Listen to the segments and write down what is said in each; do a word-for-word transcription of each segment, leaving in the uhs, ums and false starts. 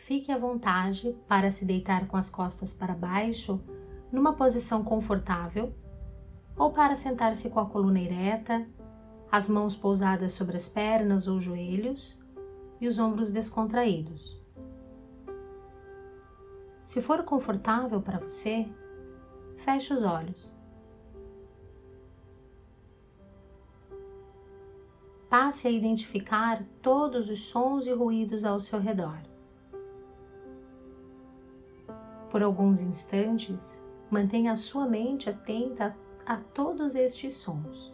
fique à vontade para se deitar com as costas para baixo, numa posição confortável, ou para sentar-se com a coluna ereta, as mãos pousadas sobre as pernas ou joelhos e os ombros descontraídos. Se for confortável para você, feche os olhos. Passe a identificar todos os sons e ruídos ao seu redor. Por alguns instantes, mantenha a sua mente atenta a todos estes sons.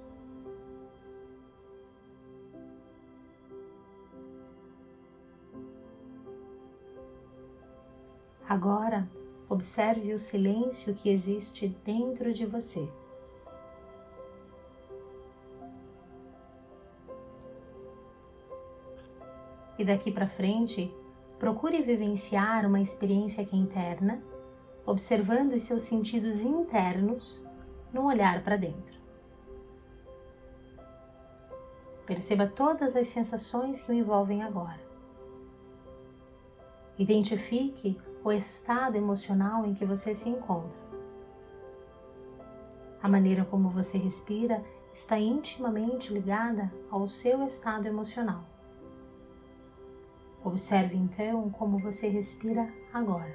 Agora, observe o silêncio que existe dentro de você. E daqui para frente, procure vivenciar uma experiência que é interna, observando os seus sentidos internos no olhar para dentro. Perceba todas as sensações que o envolvem agora. Identifique o estado emocional em que você se encontra. A maneira como você respira está intimamente ligada ao seu estado emocional. Observe então como você respira agora.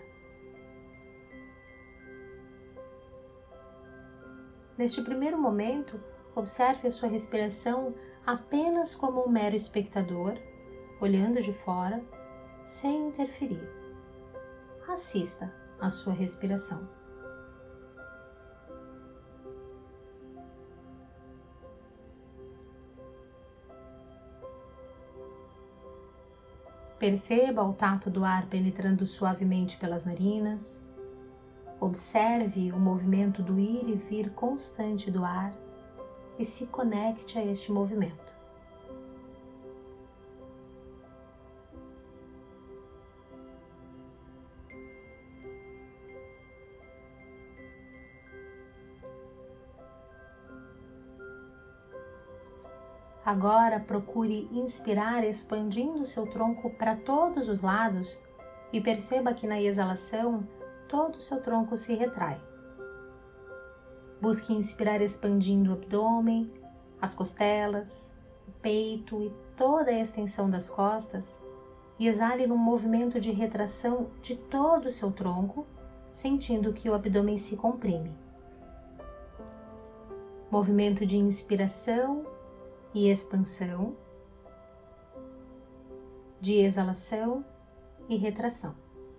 Neste primeiro momento, observe a sua respiração apenas como um mero espectador, olhando de fora, sem interferir. Assista à sua respiração. Perceba o tato do ar penetrando suavemente pelas narinas. Observe o movimento do ir e vir constante do ar e se conecte a este movimento. Agora procure inspirar expandindo seu tronco para todos os lados e perceba que na exalação todo o seu tronco se retrai. Busque inspirar expandindo o abdômen, as costelas, o peito e toda a extensão das costas e exale num movimento de retração de todo o seu tronco, sentindo que o abdômen se comprime. Movimento de inspiração e expansão, de exalação e retração.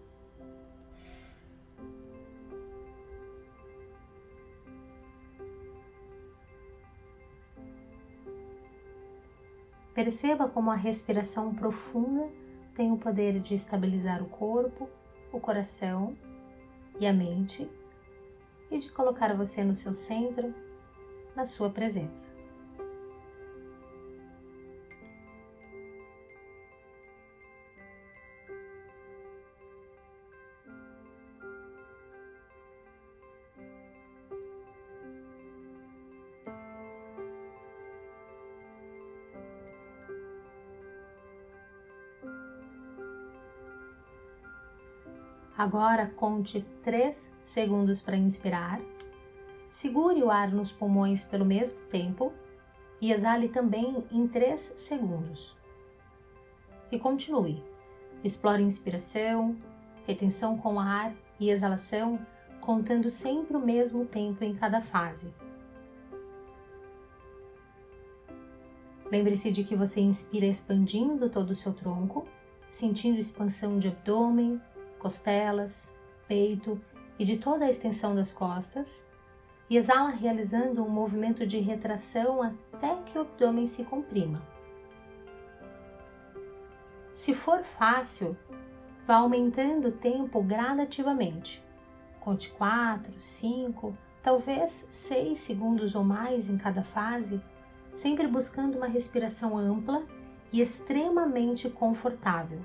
Perceba como a respiração profunda tem o poder de estabilizar o corpo, o coração e a mente e de colocar você no seu centro, na sua presença. Agora conte três segundos para inspirar, segure o ar nos pulmões pelo mesmo tempo e exale também em três segundos. E continue. Explore inspiração, retenção com ar e exalação, contando sempre o mesmo tempo em cada fase. Lembre-se de que você inspira expandindo todo o seu tronco, sentindo expansão de abdômen, costelas, peito e de toda a extensão das costas, e exala realizando um movimento de retração até que o abdômen se comprima. Se for fácil, vá aumentando o tempo gradativamente. Conte quatro, cinco, talvez seis segundos ou mais em cada fase, sempre buscando uma respiração ampla e extremamente confortável.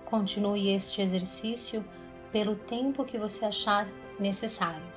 Continue este exercício pelo tempo que você achar necessário.